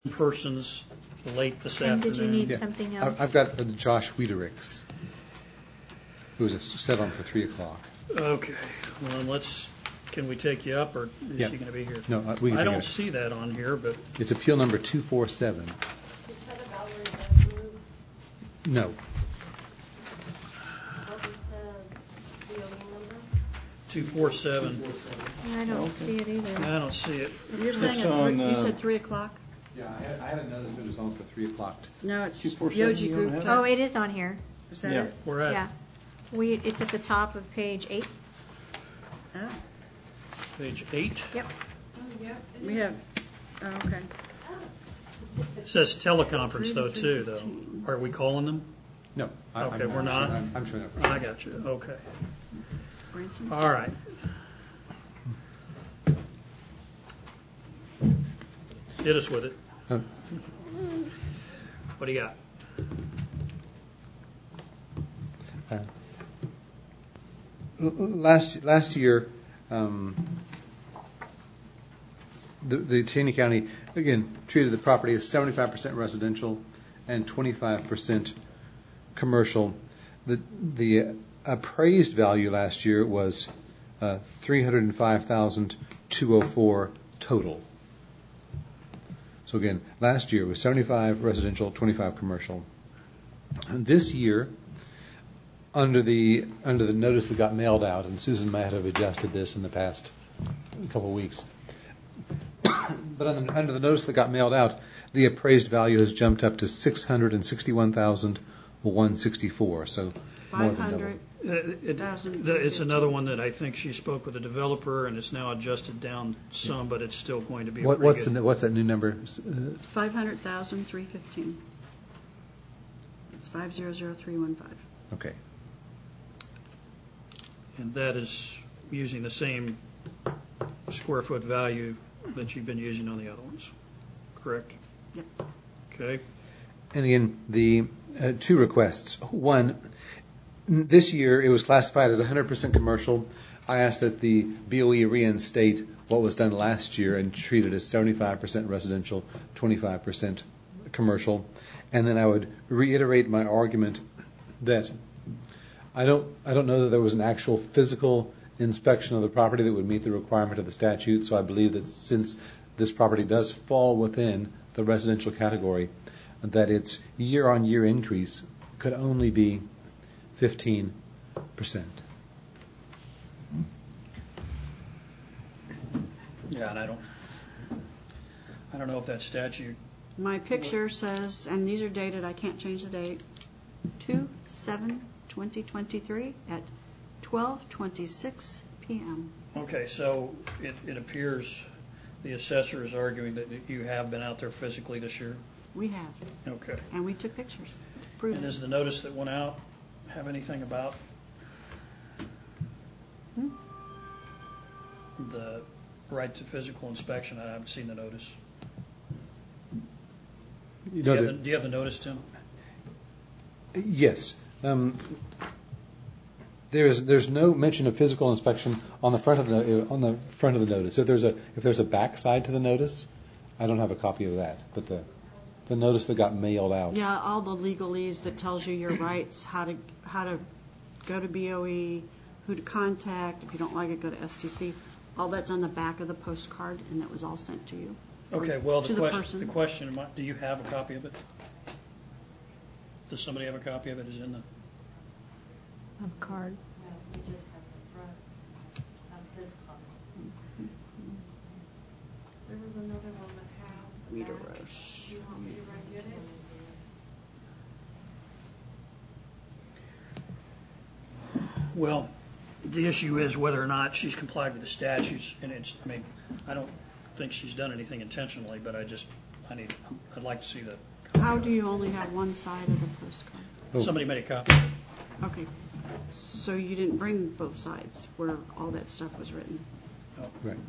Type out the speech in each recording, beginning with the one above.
persons late this And afternoon. did you need something else? I've got Josh Wiedericks, who was set on for 3 o'clock. Okay. Well, can we take you up, or is Yeah. she going to be here? No, we can I take don't it. see that on here, but It's appeal number 247. Is that about where you guys move? No. What is the BOE number? 247. I don't see it either. I don't see it. You're saying you said 3 o'clock? Yeah, I haven't noticed it was on for 3 o'clock. No, it's 247 Yogi you don't Gupta. have? Oh, it is on here. Is that Yeah. it? We're at Yeah. It's at the top of page 8. Oh, page 8. Yep. we have, okay. It says teleconference, though, too, though. 3315. Are we calling them? No. Okay, we're not? I'm showing up. I got you. Okay. Branson? All right. Hit us with it. What do you got? Last year, the Taney County, again, treated the property as 75% residential and 25% commercial. The appraised value last year was $305,204 total. So again, last year was 75 residential, 25 commercial. And this year, under the notice that got mailed out, and Susan might have adjusted this in the past couple of weeks, but under the notice that got mailed out, the appraised value has jumped up to $661,164. So more than double. 500,000. It's another one that I think she spoke with the developer, and it's now adjusted down some, but it's still going to be What's pretty good. what's that new number? 500,315. It's 500315. Okay. And that is using the same square foot value that you've been using on the other ones, correct? Yep. Okay. And again, the two requests. One, this year it was classified as 100% commercial. I asked that the BOE reinstate what was done last year and treat it as 75% residential, 25% commercial. And then I would reiterate my argument that I don't know that there was an actual physical inspection of the property that would meet the requirement of the statute. So I believe that since this property does fall within the residential category, that its year-on-year increase could only be 15%. Yeah, and I don't know if that statute. My picture says, and these are dated, I can't change the date, 2/7/2023 at 12:26 p.m. Okay, so it appears the assessor is arguing that you have been out there physically this year. We have, Okay. and we took pictures to prove And it. does the notice that went out have anything about the right to physical inspection? I haven't seen the notice. You Do know you have the notice, Tim? Yes. There's no mention of physical inspection on the front of the notice. If there's a back side to the notice, I don't have a copy of that. But the notice that got mailed out. Yeah, all the legalese that tells you your rights, how to go to BOE, who to contact. If you don't like it, go to STC. All that's on the back of the postcard, and that was all sent to you. Okay. Well, To the person. the question: do you have a copy of it? Does somebody have a copy of it? Is it in the? On card. No, we just have the front of his card. There was another one that has the Rita back. Roche. Do you want me to write it? Well, the issue is whether or not she's complied with the statutes, and I don't think she's done anything intentionally, but I'd like to see that. How do you only have one side of the postcard? Somebody made a copy of it. Okay, so you didn't bring both sides where all that stuff was written. Oh. Right.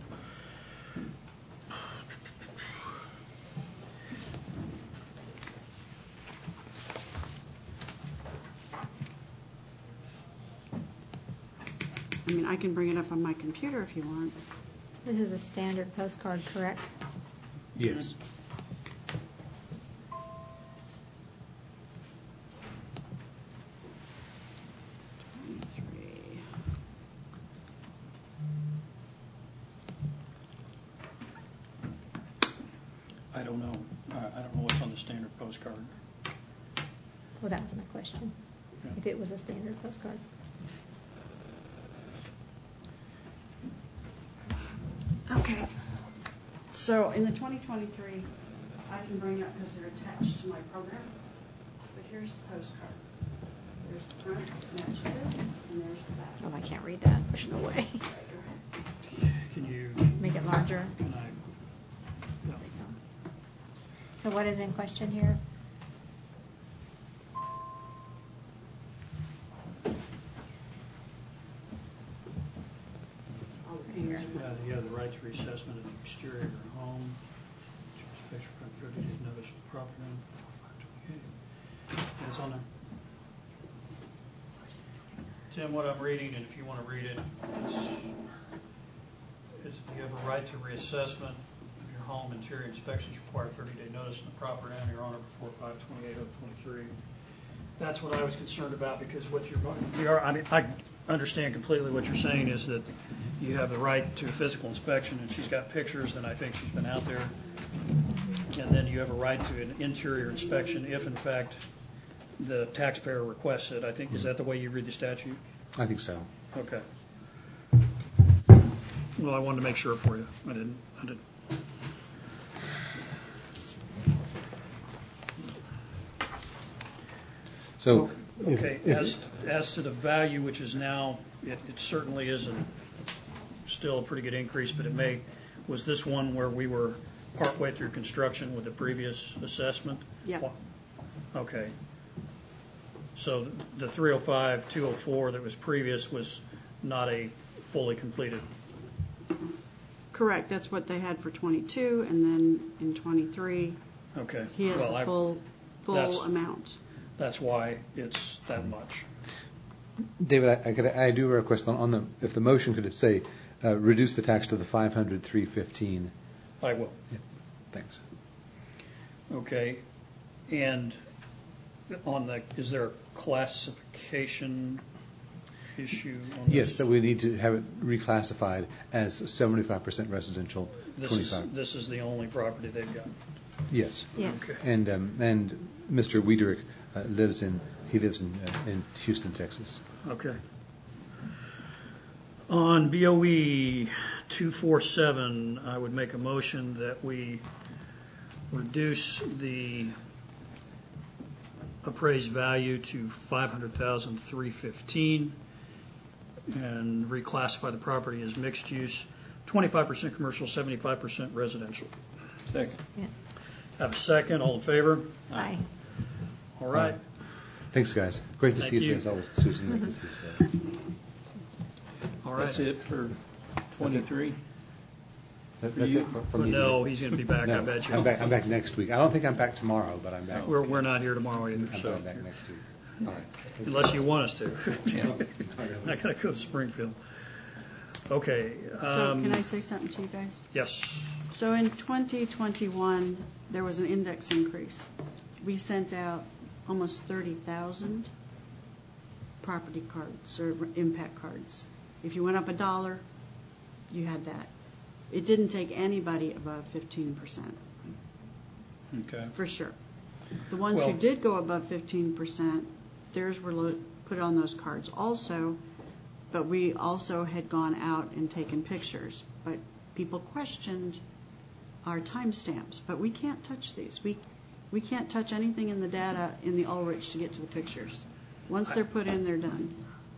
I mean, I can bring it up on my computer if you want. This is a standard postcard, correct? Yes. don't know. I don't know what's on the standard postcard. Well, that was my question. Yeah. If it was a standard postcard. Okay. So in the 2023, I can bring up because they're attached to my program. But here's the postcard. There's the front, matches this, and there's the back. Oh, I can't read that. There's no way. Right, go ahead. Can you, Make it larger. can I, no. So what is in question here? All the Here. pages are- You have the right to reassessment of the exterior of your home. Special for 30 days notice of property owner, 528. It's on there. Tim, what I'm reading, and if you want to read it, is you have a right to reassessment of your home. Interior inspections require 30-day notice from the property owner, your owner, before 5/28/23. That's what I was concerned about, because what I understand completely what you're saying is that you have the right to a physical inspection, and she's got pictures, and I think she's been out there. And then you have a right to an interior inspection if, in fact, the taxpayer requests it. I think, is that the way you read the statute? I think so. Okay. Well, I wanted to make sure for you. I didn't. So, Okay, as to the value, which is now, it certainly isn't still a pretty good increase, but was this one where we were partway through construction with the previous assessment? Yep. Okay. So the 305, 204 that was previous was not a fully completed. Correct. That's what they had for 22, and then in 23, Okay. he has Well, the full that's- amount. That's why it's that much. David, I do request if the motion could say reduce the tax to the 500, 315. I will. Yeah, thanks. Okay. And is there a classification issue on this? Yes, that we need to have it reclassified as 75% residential, 25. This is the only property they've got. Yes. Yes. Okay. And Mr. Wiederick lives in Houston, Texas. Okay. On BOE 247, I would make a motion that we reduce the appraised value to $500,315 and reclassify the property as mixed use, 25% commercial, 75% residential. Second. Yeah. Have a second. All in favor? Aye. All right. Thanks, guys. Great to Thank see you. you as always, Susan. Great to see you. All right. That's it for 23? That's it from me. No, he's going to be back, No, I bet you. I'm back next week. I don't think I'm back tomorrow, but I'm back. We're not here tomorrow either, I'm so back next week. All right. unless you want us to. Yeah. I got to go to Springfield. Okay. So can I say something to you guys? Yes. So in 2021, there was an index increase. We sent out almost 30,000 property cards or impact cards. If you went up $1, you had that. It didn't take anybody above 15%, Okay. for sure. The ones who Well- did go above 15%, theirs were put on those cards also, but we also had gone out and taken pictures. But people questioned our timestamps, but we can't touch these. We can't touch anything in the data in the Ulrich to get to the pictures. Once they're put in, they're done.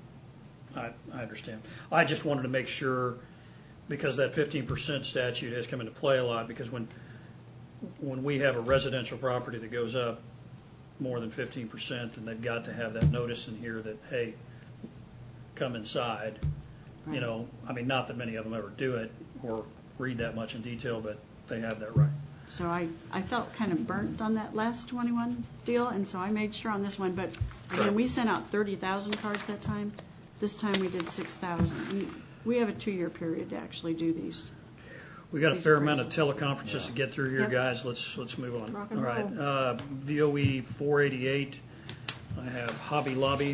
I understand. I just wanted to make sure, because that 15% statute has come into play a lot, because when we have a residential property that goes up more than 15%, and they've got to have that notice in here that, hey, come inside. Right. You know, I mean, not that many of them ever do it or read that much in detail, but they have that right. So I felt kind of burnt on that last 21 deal, and so I made sure on this one. But again, we sent out 30,000 cards that time. This time we did 6,000. We have a 2-year period to actually do these. We got a These fair amount of appraisals. teleconferences to get through here, Yep. guys. Let's move on. Rock and All right. roll. VOE 488. I have Hobby Lobby.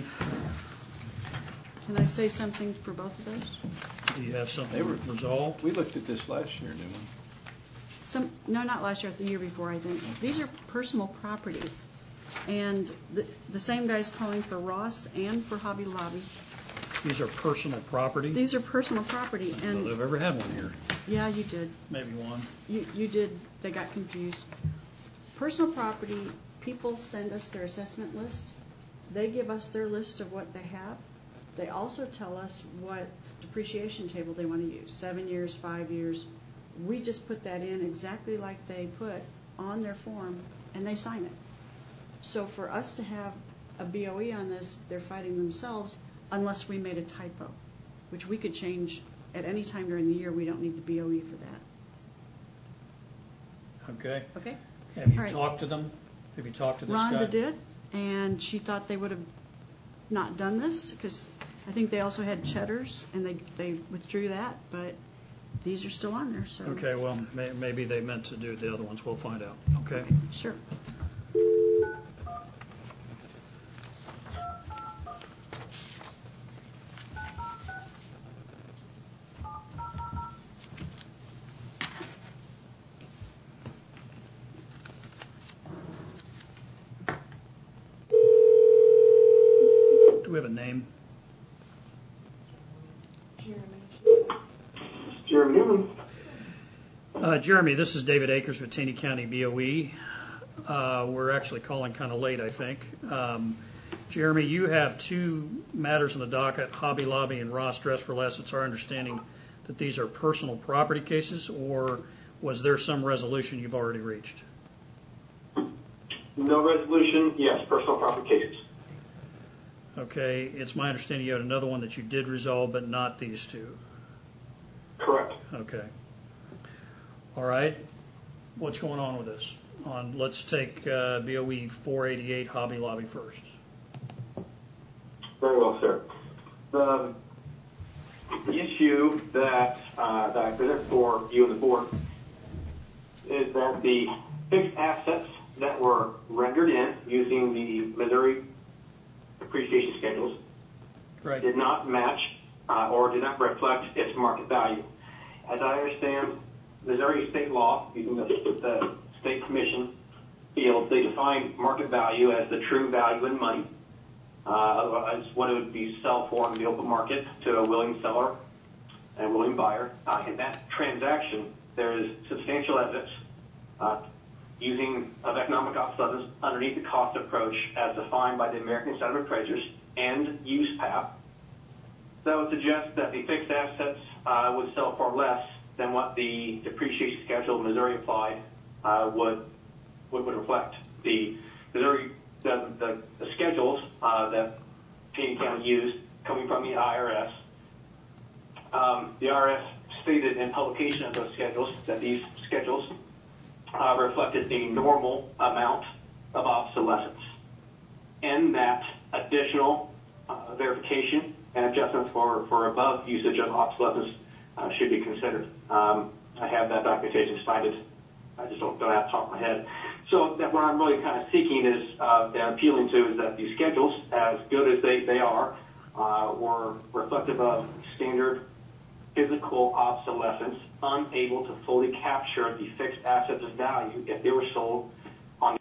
Can I say something for both of those? Do you have something They were- resolved? We looked at this last year, didn't we? not last year, the year before, I think. These are personal property. And the same guy's calling for Ross and for Hobby Lobby. These are personal property? These are personal property. I don't know if I've ever had one here. Yeah, you did. Maybe one. You did. They got confused. Personal property, people send us their assessment list. They give us their list of what they have. They also tell us what depreciation table they want to use, 7 years, 5 years. We just put that in exactly like they put on their form, and they sign it. So for us to have a BOE on this, they're fighting themselves unless we made a typo, which we could change at any time during the year. We don't need the BOE for that. Okay. Okay? Have you All right. talked to them? Have you talked to this guy? Rhonda did, and she thought they would have not done this because I think they also had Cheddar's, and they withdrew that, but these are still on there. So Okay, well, maybe they meant to do the other ones. We'll find out. Okay. Sure. Do we have a name? Jeremy Newman. Jeremy, this is David Akers with Taney County BOE. We're actually calling kind of late, I think. Jeremy, you have two matters on the docket, Hobby Lobby and Ross Dress for Less. It's our understanding that these are personal property cases, or was there some resolution you've already reached? No resolution, yes, personal property cases. Okay, it's my understanding you had another one that you did resolve, but not these two. Correct. Okay. All right. What's going on with this? Let's take BOE 488 Hobby Lobby first. Very well, sir. The issue that I present for you and the board is that the fixed assets that were rendered in using the Missouri depreciation schedules Right. did not match or did not reflect its market value. As I understand Missouri state law, using the state commission field, they define market value as the true value in money. Otherwise, what it would be sell for in the open market to a willing seller and a willing buyer. In that transaction, there is substantial evidence using of economic obsolescence underneath the cost approach as defined by the American Institute of Appraisers and USPAP that would suggest that the fixed assets would sell for less than what the depreciation schedule Missouri applied would reflect. The Missouri the schedules that Taney County used coming from the IRS. The IRS stated in publication of those schedules that these schedules reflected a normal amount of obsolescence, and that additional verification and adjustments for above usage of obsolescence should be considered. I have that documentation cited. I just don't have it top of my head. So that what I'm really kind of seeking is and appealing to is that these schedules, as good as they are, were reflective of standard physical obsolescence, unable to fully capture the fixed assets' value if they were sold